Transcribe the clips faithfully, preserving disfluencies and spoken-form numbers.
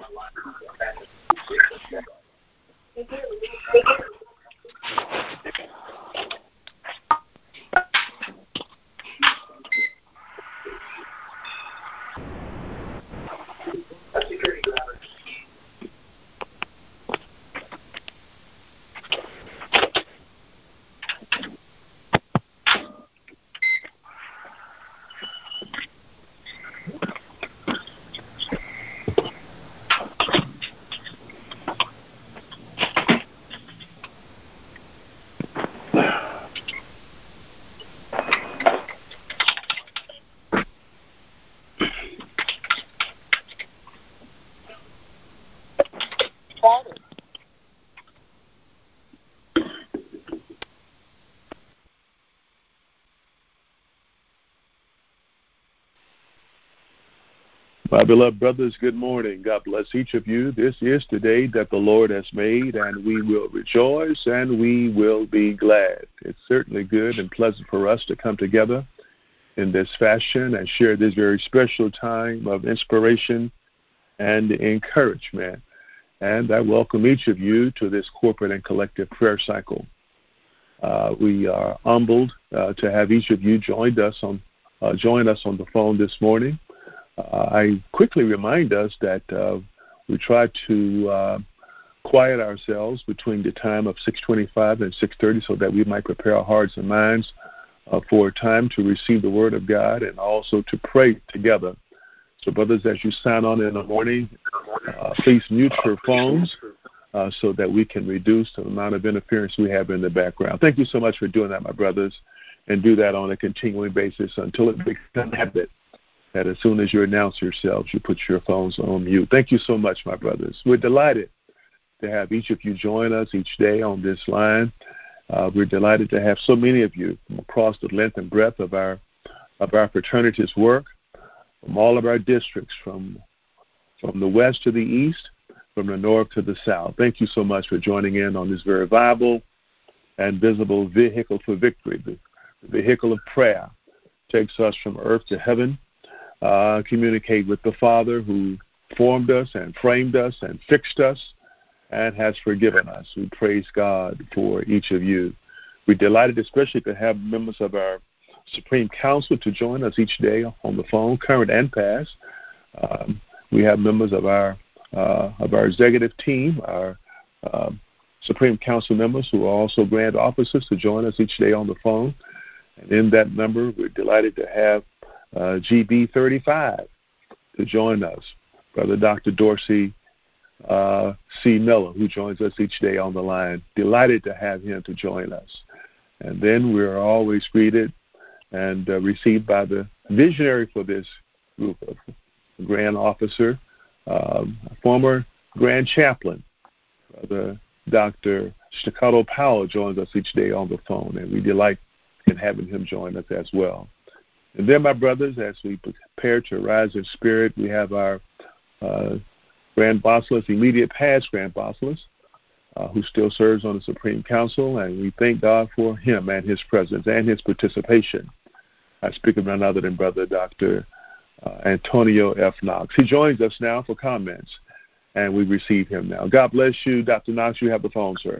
My beloved brothers, good morning. God bless each of you. This is the day that the Lord has made, and we will rejoice and we will be glad. It's certainly good and pleasant for us to come together in this fashion and share this very special time of inspiration and encouragement. And I welcome each of you to this corporate and collective prayer cycle. Uh, we are humbled uh, to have each of you joined us on uh, join us on the phone this morning. Uh, I quickly remind us that uh, we try to uh, quiet ourselves between the time of six twenty-five and six thirty so that we might prepare our hearts and minds uh, for a time to receive the Word of God and also to pray together. So, brothers, as you sign on in the morning, uh, please mute your phones uh, so that we can reduce the amount of interference we have in the background. Thank you so much for doing that, my brothers, and do that on a continuing basis until it becomes a habit. That as soon as you announce yourselves, you put your phones on mute. Thank you so much, my brothers. We're delighted to have each of you join us each day on this line. Uh, we're delighted to have so many of you from across the length and breadth of our of our fraternity's work, from all of our districts, from from the west to the east, from the north to the south. Thank you so much for joining in on this very viable and visible vehicle for victory. The, the vehicle of prayer takes us from earth to heaven. Uh, communicate with the Father who formed us and framed us and fixed us and has forgiven us. We praise God for each of you. We're delighted especially to have members of our Supreme Council to join us each day on the phone, current and past. Um, we have members of our uh, of our executive team, our uh, Supreme Council members who are also grand officers to join us each day on the phone. And in that number, we're delighted to have Uh, G B thirty-five to join us, Brother Doctor Dorsey uh, C. Miller, who joins us each day on the line. Delighted to have him to join us. And then we're always greeted and uh, received by the visionary for this group of Grand Officer, um, former Grand Chaplain, Brother Doctor Staccato Powell joins us each day on the phone, and we delight in having him join us as well. And then, my brothers, as we prepare to rise in spirit, we have our uh, Grand Basileus, immediate past Grand Basileus, uh, who still serves on the Supreme Council, and we thank God for him and his presence and his participation. I speak of none other than Brother Doctor Uh, Antonio F. Knox. He joins us now for comments, and we receive him now. God bless you, Doctor Knox. You have the phone, sir.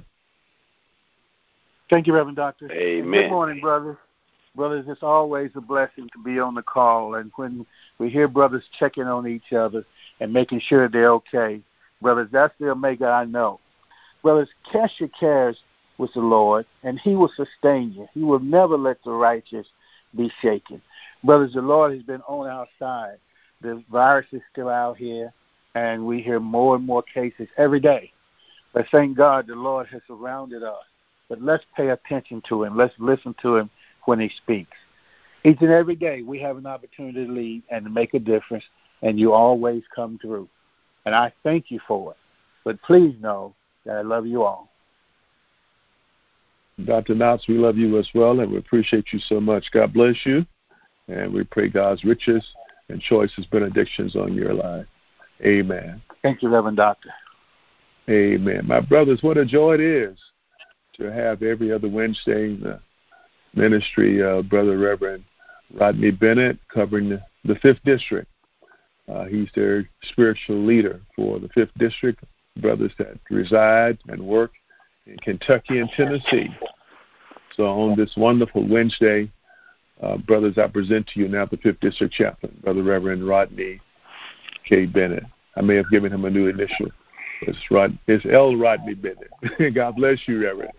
Thank you, Reverend Doctor. Amen. Good morning, brothers. Brothers, it's always a blessing to be on the call. And when we hear brothers checking on each other and making sure they're okay, brothers, that's the Omega I know. Brothers, cast your cares with the Lord, and he will sustain you. He will never let the righteous be shaken. Brothers, the Lord has been on our side. The virus is still out here, and we hear more and more cases every day. But thank God the Lord has surrounded us. But let's pay attention to him. Let's listen to him when he speaks. Each and every day we have an opportunity to lead and to make a difference, and you always come through. And I thank you for it. But please know that I love you all. Doctor Knox, we love you as well, and we appreciate you so much. God bless you, and we pray God's riches and choicest benedictions on your life. Amen. Thank you, Reverend Doctor. Amen. My brothers, what a joy it is to have every other Wednesday the ministry of Brother Reverend Rodney Bennett covering the, the fifth District Uh, he's their spiritual leader for the fifth District, brothers that reside and work in Kentucky and Tennessee. So on this wonderful Wednesday, uh, brothers, I present to you now the fifth District Chaplain, Brother Reverend Rodney K. Bennett. I may have given him a new initial. It's, Rod, it's L. Rodney Bennett. God bless you, Reverend.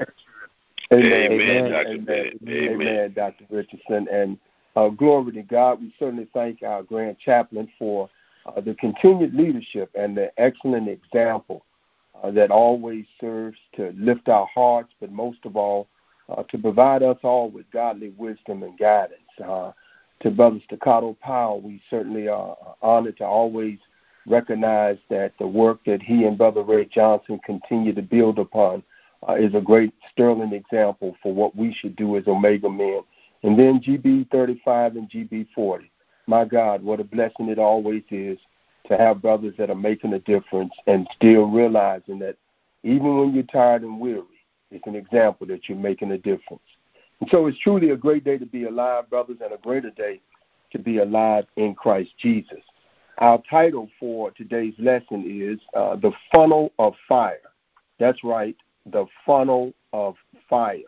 Amen, amen, Doctor Amen. Bennett. Amen. Amen, Doctor Richardson. And uh, glory to God. We certainly thank our Grand Chaplain for uh, the continued leadership and the excellent example uh, that always serves to lift our hearts, but most of all, uh, to provide us all with godly wisdom and guidance. Uh, to Brother Staccato Powell, we certainly are honored to always recognize that the work that he and Brother Ray Johnson continue to build upon uh, is a great sterling example for what we should do as Omega men. And then G B thirty-five and G B forty. My God, what a blessing it always is to have brothers that are making a difference and still realizing that even when you're tired and weary, it's an example that you're making a difference. And so it's truly a great day to be alive, brothers, and a greater day to be alive in Christ Jesus. Our title for today's lesson is uh, The Funnel of Fire. That's right, the funnel of fire.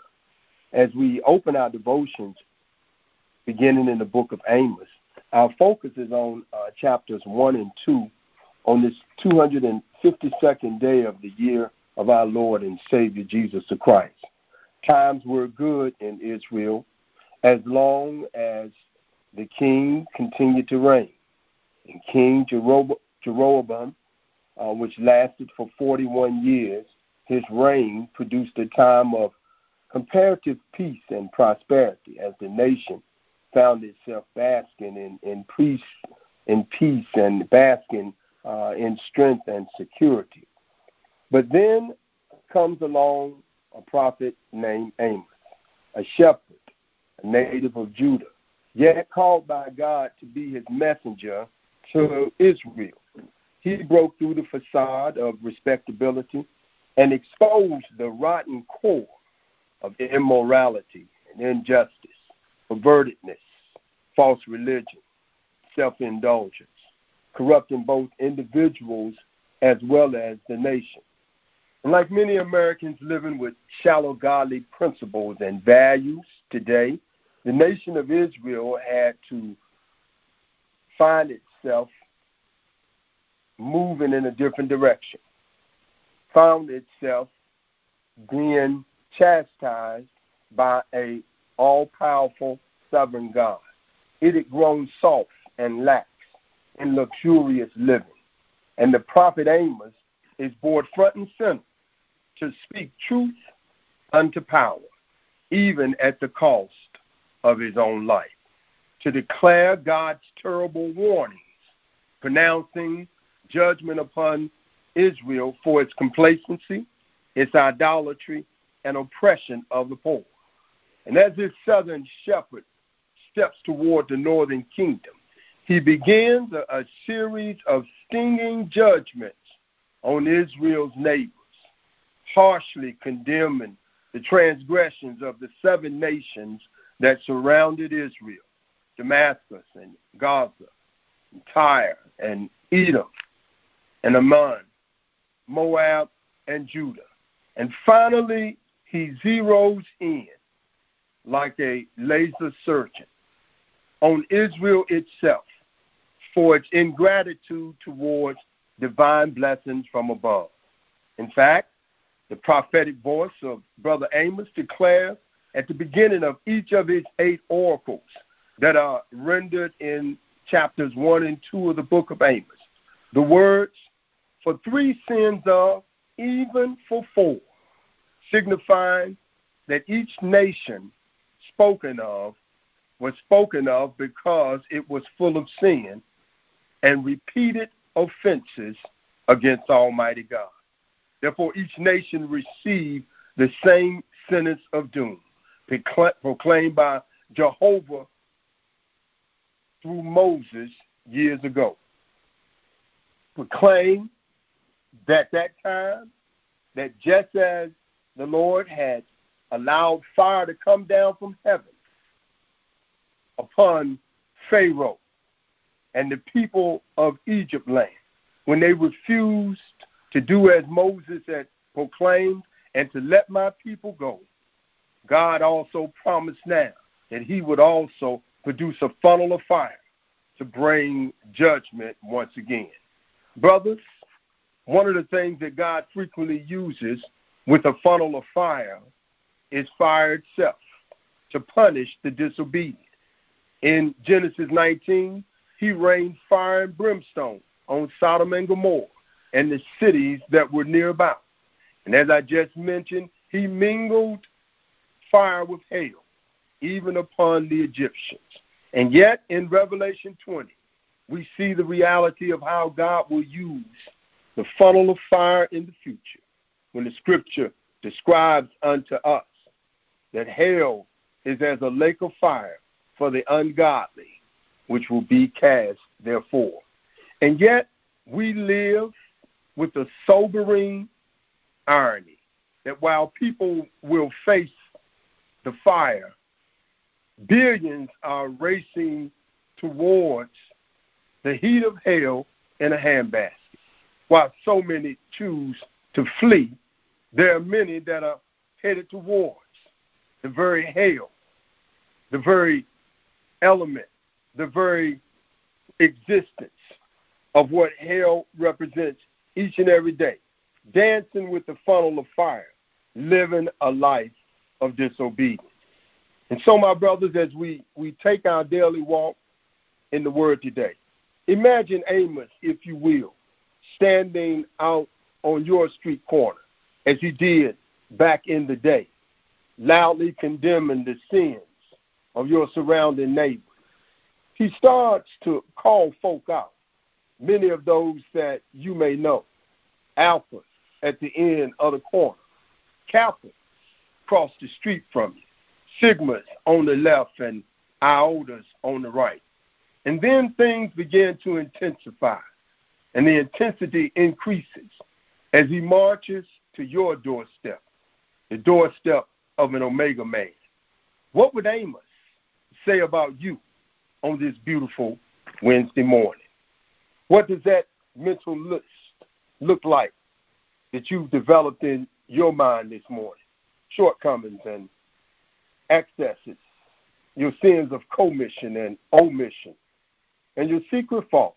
As we open our devotions, beginning in the book of Amos, our focus is on uh, chapters one and two on this two hundred fifty-second day of the year of our Lord and Savior Jesus the Christ. Times were good in Israel as long as the king continued to reign. And King Jerob- Jeroboam, uh, which lasted for forty-one years, his reign produced a time of comparative peace and prosperity as the nation found itself basking in, in, peace, in peace and basking uh, in strength and security. But then comes along a prophet named Amos, a shepherd, a native of Judah, yet called by God to be his messenger to Israel. He broke through the facade of respectability and exposed the rotten core of immorality and injustice, pervertedness, false religion, self-indulgence, corrupting both individuals as well as the nation. And like many Americans living with shallow godly principles and values today, the nation of Israel had to find itself moving in a different direction, found itself being chastised by a all-powerful sovereign God. It had grown soft and lax in luxurious living. And the prophet Amos is brought front and center to speak truth unto power, even at the cost of his own life, to declare God's terrible warnings, pronouncing judgment upon Israel for its complacency, its idolatry, and oppression of the poor. And as this southern shepherd steps toward the northern kingdom, he begins a, a series of stinging judgments on Israel's neighbors, harshly condemning the transgressions of the seven nations that surrounded Israel, Damascus and Gaza, and Tyre and Edom and Ammon, Moab and Judah. And finally, he zeroes in like a laser surgeon on Israel itself for its ingratitude towards divine blessings from above. In fact, the prophetic voice of Brother Amos declares at the beginning of each of his eight oracles that are rendered in chapters one and two of the book of Amos, the words, for three sins of, even for four, signifying that each nation spoken of was spoken of because it was full of sin and repeated offenses against Almighty God. Therefore, each nation received the same sentence of doom, proclaimed by Jehovah through Moses years ago. Proclaimed that that time, that just as the Lord had allowed fire to come down from heaven upon Pharaoh and the people of Egypt land, when they refused to do as Moses had proclaimed and to let my people go, God also promised now that he would also produce a funnel of fire to bring judgment once again. Brothers, one of the things that God frequently uses with a funnel of fire is fire itself to punish the disobedient. In Genesis nineteen, he rained fire and brimstone on Sodom and Gomorrah and the cities that were nearby. And as I just mentioned, he mingled fire with hail, even upon the Egyptians. And yet, in Revelation twenty, we see the reality of how God will use the funnel of fire in the future, when the scripture describes unto us that hell is as a lake of fire for the ungodly, which will be cast therefore. And yet, we live with a sobering irony that while people will face the fire, billions are racing towards the heat of hell in a handbasket. While so many choose to flee, there are many that are headed towards the very hell, the very element, the very existence of what hell represents each and every day, dancing with the funnel of fire, living a life of disobedience. And so, my brothers, as we, we take our daily walk in the Word today, imagine Amos, if you will, standing out on your street corner, as he did back in the day, loudly condemning the sins of your surrounding neighbors. He starts to call folk out, many of those that you may know. Alpha at the end of the corner, Kappa across the street from you, Sigmas on the left and Iotas on the right. And then things begin to intensify, and the intensity increases as he marches to your doorstep, the doorstep of an Omega man. What would Amos say about you on this beautiful Wednesday morning? What does that mental list look like that you've developed in your mind this morning? Shortcomings and excesses, your sins of commission and omission, and your secret faults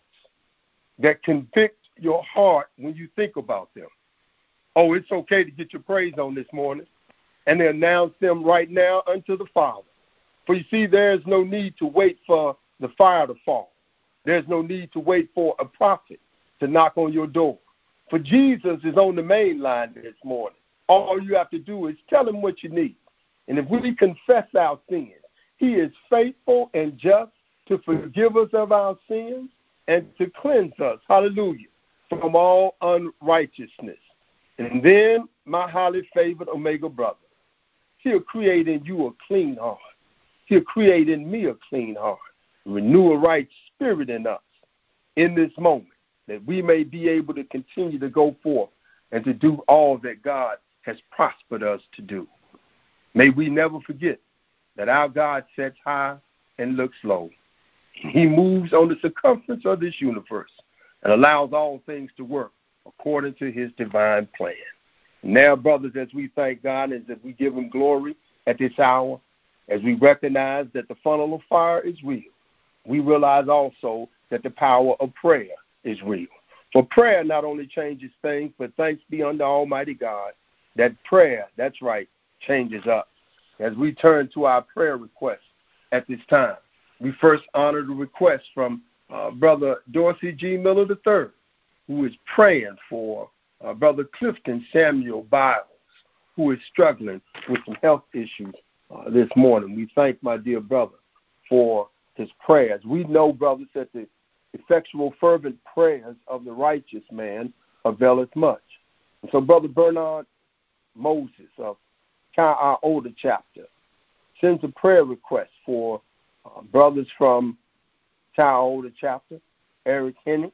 that convict your heart when you think about them. Oh, it's okay to get your praise on this morning and to announce them right now unto the Father. For you see, there is no need to wait for the fire to fall. There's no need to wait for a prophet to knock on your door. For Jesus is on the main line this morning. All you have to do is tell him what you need. And if we confess our sins, he is faithful and just to forgive us of our sins and to cleanse us, hallelujah, from all unrighteousness. And then, my highly favored Omega brother, he'll create in you a clean heart. He'll create in me a clean heart, renew a right spirit in us in this moment, that we may be able to continue to go forth and to do all that God has prospered us to do. May we never forget that our God sits high and looks low. He moves on the circumference of this universe and allows all things to work according to his divine plan. Now, brothers, as we thank God, as we give him glory at this hour, as we recognize that the funnel of fire is real, we realize also that the power of prayer is real. For prayer not only changes things, but thanks be unto Almighty God, that prayer, that's right, changes us. As we turn to our prayer requests at this time, we first honor the request from uh, Brother Dorsey G. Miller the third, who is praying for uh, Brother Clifton Samuel Biles, who is struggling with some health issues uh, this morning. We thank my dear brother for his prayers. We know, brothers, that the effectual, fervent prayers of the righteous man availeth much. And so Brother Bernard Moses of Chi Iota chapter sends a prayer request for uh, brothers from Chi Iota chapter, Eric Hennix,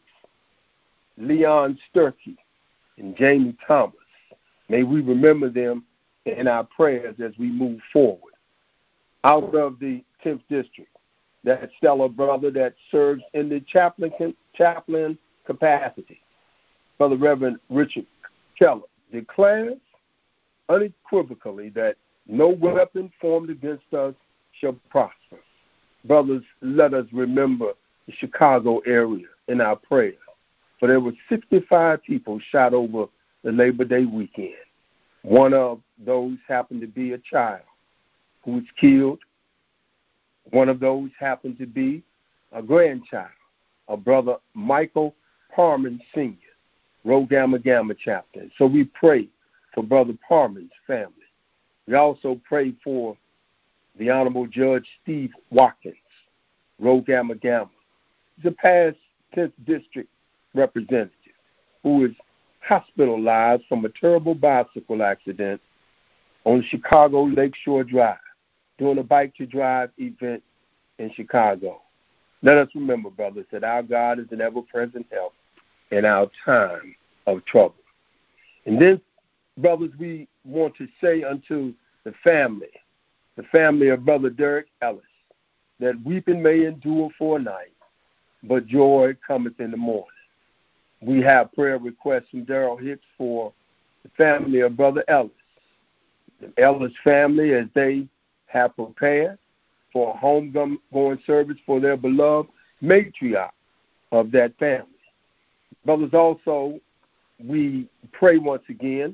Leon Sturkey, and Jamie Thomas. May we remember them in our prayers as we move forward. Out of the tenth district, that stellar brother that serves in the chaplain, chaplain capacity. Brother Reverend Richard Keller declares unequivocally that no weapon formed against us shall prosper. Brothers, let us remember the Chicago area in our prayers, for there were sixty-five people shot over the Labor Day weekend. One of those happened to be a child who was killed. One of those happened to be a grandchild of Brother Michael Parman Senior, Rho Gamma Gamma chapter. So we pray for Brother Parman's family. We also pray for the Honorable Judge Steve Watkins, Rho Gamma Gamma. He's a past tenth District representative who is hospitalized from a terrible bicycle accident on Chicago Lakeshore Drive during a Bike to Drive event in Chicago. Let us remember, brothers, that our God is an ever-present help in our time of trouble. And then, brothers, we want to say unto the family, the family of Brother Derek Ellis, that weeping may endure for a night, but joy cometh in the morning. We have prayer requests from Daryl Hicks for the family of Brother Ellis. The Ellis family, as they have prepared for a homegoing service for their beloved matriarch of that family. Brothers, also, we pray once again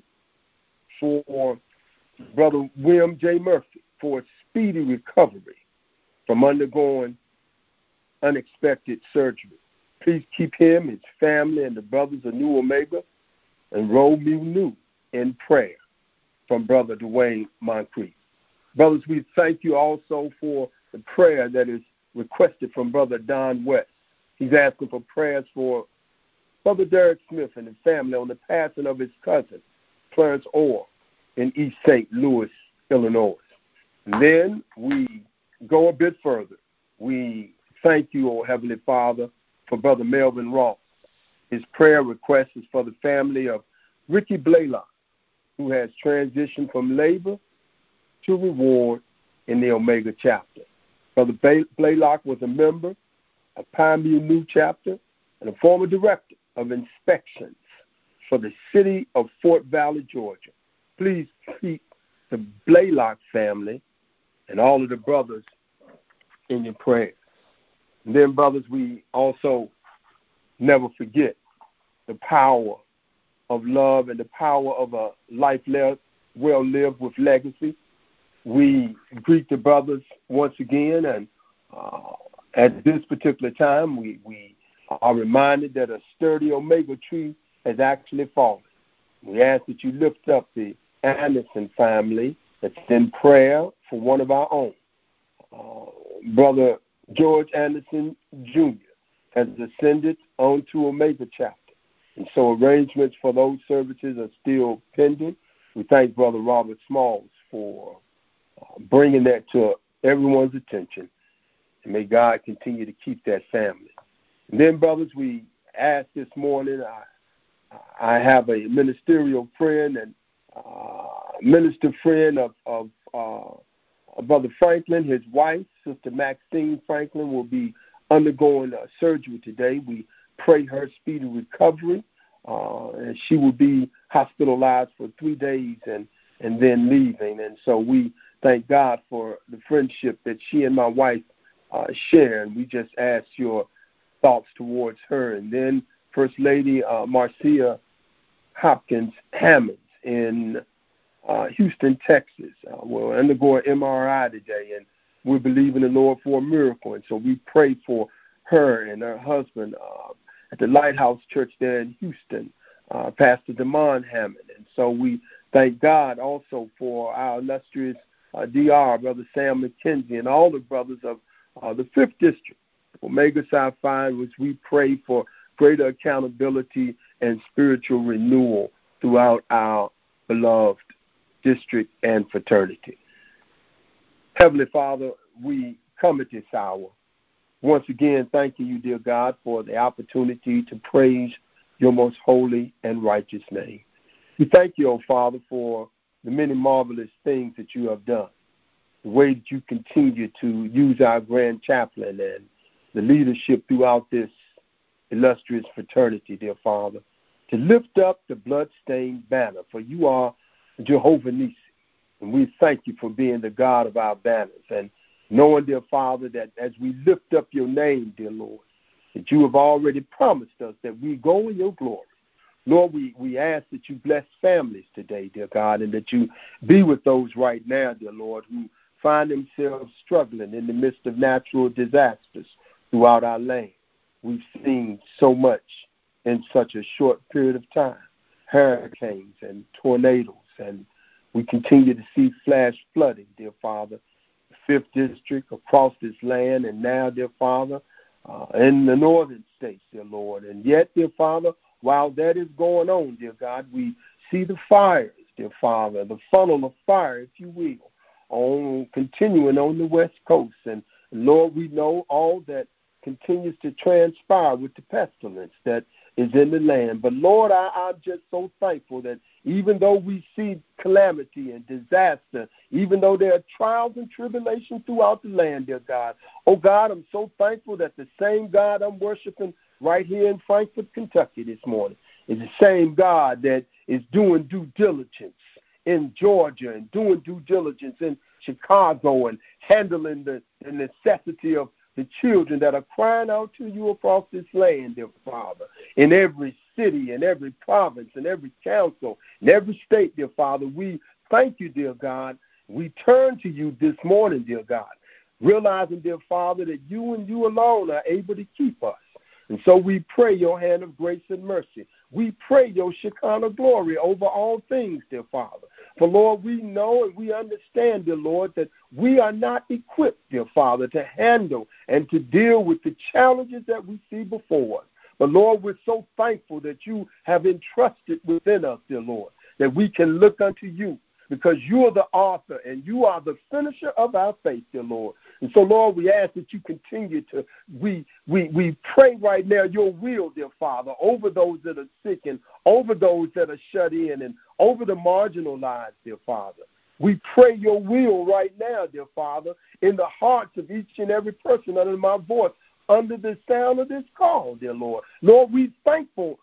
for Brother William J. Murphy for a speedy recovery from undergoing unexpected surgery. Please keep him, his family, and the brothers of New Omega and Rho Mu Nu in prayer from Brother Dwayne Moncrief. Brothers, we thank you also for the prayer that is requested from Brother Don West. He's asking for prayers for Brother Derek Smith and his family on the passing of his cousin, Clarence Orr, in East Saint Louis, Illinois. And then we go a bit further. We thank you, O Heavenly Father, for Brother Melvin Ross. His prayer request is for the family of Ricky Blaylock, who has transitioned from labor to reward in the Omega chapter. Brother Blaylock was a member of Pi Mu Nu chapter and a former director of inspections for the city of Fort Valley, Georgia. Please keep the Blaylock family and all of the brothers in your prayers. And then, brothers, we also never forget the power of love and the power of a life well lived with legacy. We greet the brothers once again, and uh, at this particular time, we, we are reminded that a sturdy Omega tree has actually fallen. We ask that you lift up the Anderson family that's in prayer for one of our own. Uh, Brother George Anderson Junior has ascended onto Omega chapter, and so arrangements for those services are still pending. We thank Brother Robert Smalls for uh, bringing that to everyone's attention, and may God continue to keep that family. And then, brothers, we ask this morning, I, I have a ministerial friend and uh, minister friend of, of uh, Brother Franklin. His wife, Sister Maxine Franklin, will be undergoing uh, surgery today. We pray her speedy recovery, uh, and she will be hospitalized for three days and, and then leaving. And so we thank God for the friendship that she and my wife uh, share, and we just ask your thoughts towards her. And then First Lady uh, Marcia Hopkins Hammonds in uh, Houston, Texas, uh, will undergo an M R I today, and we believe in the Lord for a miracle. And so we pray for her and her husband uh, at the Lighthouse Church there in Houston, uh, Pastor Damon Hammond. And so we thank God also for our illustrious uh, D R, Brother Sam McKenzie, and all the brothers of uh, the fifth District, Omega Psi Phi, which we pray for greater accountability and spiritual renewal throughout our beloved district and fraternity. Heavenly Father, we come at this hour once again thanking you, dear God, for the opportunity to praise your most holy and righteous name. We thank you, O Father, for the many marvelous things that you have done. the way that you continue to use our grand chaplain and the leadership throughout this illustrious fraternity, dear Father, to lift up the bloodstained banner, for you are Jehovah Nissi. And we thank you for being the God of our banners, and knowing, dear Father, that as we lift up your name, dear Lord, that you have already promised us that we go in your glory. Lord, we, we ask that you bless families today, dear God, and that you be with those right now, dear Lord, who find themselves struggling in the midst of natural disasters throughout our land. We've seen so much in such a short period of time, hurricanes and tornadoes, and we continue to see flash flooding, dear Father, the fifth District across this land, and now, dear Father, uh, in the northern states, dear Lord. And yet, dear Father, while that is going on, dear God, we see the fires, dear Father, the funnel of fire, if you will, on continuing on the West Coast. And, Lord, we know all that continues to transpire with the pestilence that is in the land. But, Lord, I, I'm just so thankful that even though we see calamity and disaster, even though there are trials and tribulations throughout the land, dear God, oh, God, I'm so thankful that the same God I'm worshiping right here in Frankfort, Kentucky this morning is the same God that is doing due diligence in Georgia and doing due diligence in Chicago and handling the, the necessity of the children that are crying out to you across this land, dear Father, in every city, in every province, in every council, in every state, dear Father. We thank you, dear God. We turn to you this morning, dear God, realizing, dear Father, that you and you alone are able to keep us. And so we pray your hand of grace and mercy. We pray your Shekinah glory over all things, dear Father. For, Lord, we know and we understand, dear Lord, that we are not equipped, dear Father, to handle and to deal with the challenges that we see before us. But, Lord, we're so thankful that you have entrusted within us, dear Lord, that we can look unto you, because you are the author and you are the finisher of our faith, dear Lord. And so, Lord, we ask that you continue to, we we we pray right now your will, dear Father, over those that are sick and over those that are shut in and over the marginalized, dear Father. We pray your will right now, dear Father, in the hearts of each and every person under my voice, under the sound of this call, dear Lord. Lord, we're thankful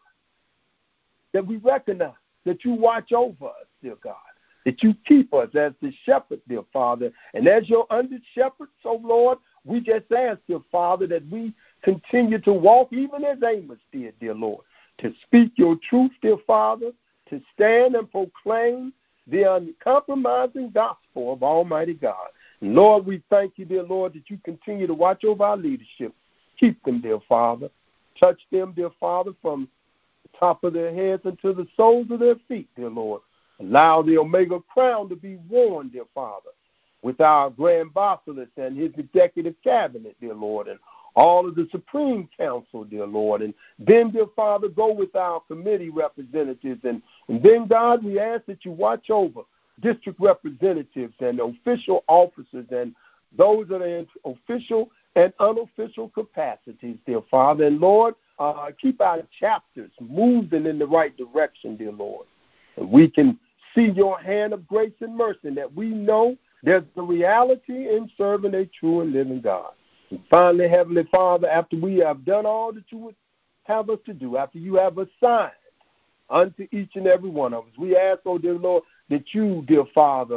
that we recognize that you watch over us, dear God, that you keep us as the shepherd, dear Father. And as your under shepherd, so, Lord, we just ask, dear Father, that we continue to walk even as Amos did, dear Lord, to speak your truth, dear Father, to stand and proclaim the uncompromising gospel of Almighty God. And Lord, we thank you, dear Lord, that you continue to watch over our leadership. Keep them, dear Father. Touch them, dear Father, from the top of their heads unto the soles of their feet, dear Lord. Allow the Omega crown to be worn, dear Father, with our Grand Basileus and his executive cabinet, dear Lord, and all of the Supreme Council, dear Lord. And then, dear Father, go with our committee representatives. And, and then, God, we ask that you watch over district representatives and official officers and those that are in official and unofficial capacities, dear Father. And, Lord, uh, keep our chapters moving in the right direction, dear Lord. And we can see your hand of grace and mercy, and that we know there's the reality in serving a true and living God. And finally, Heavenly Father, after we have done all that you would have us to do, after you have assigned unto each and every one of us, we ask, oh dear Lord, that you, dear Father,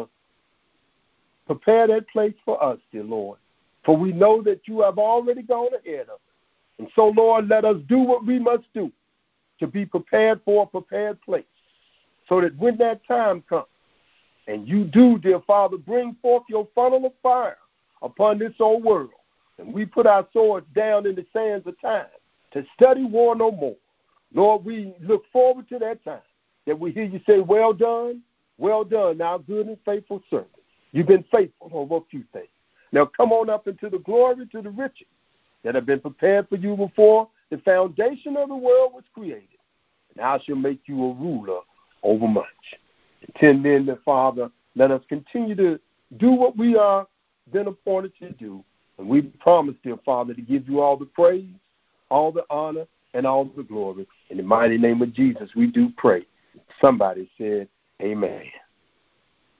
prepare that place for us, dear Lord. For we know that you have already gone ahead of us. And so, Lord, let us do what we must do to be prepared for a prepared place, so that when that time comes, and you do, dear Father, bring forth your funnel of fire upon this old world, and we put our swords down in the sands of time to study war no more. Lord, we look forward to that time, that we hear you say, well done, well done, thou good and faithful servant. You've been faithful over a few things. Now come on up into the glory, to the riches that have been prepared for you before the foundation of the world was created. And I shall make you a ruler over much. Until then, the Father, let us continue to do what we are been appointed to do. And we promise, dear Father, to give you all the praise, all the honor, and all the glory. In the mighty name of Jesus, we do pray. Somebody said, amen.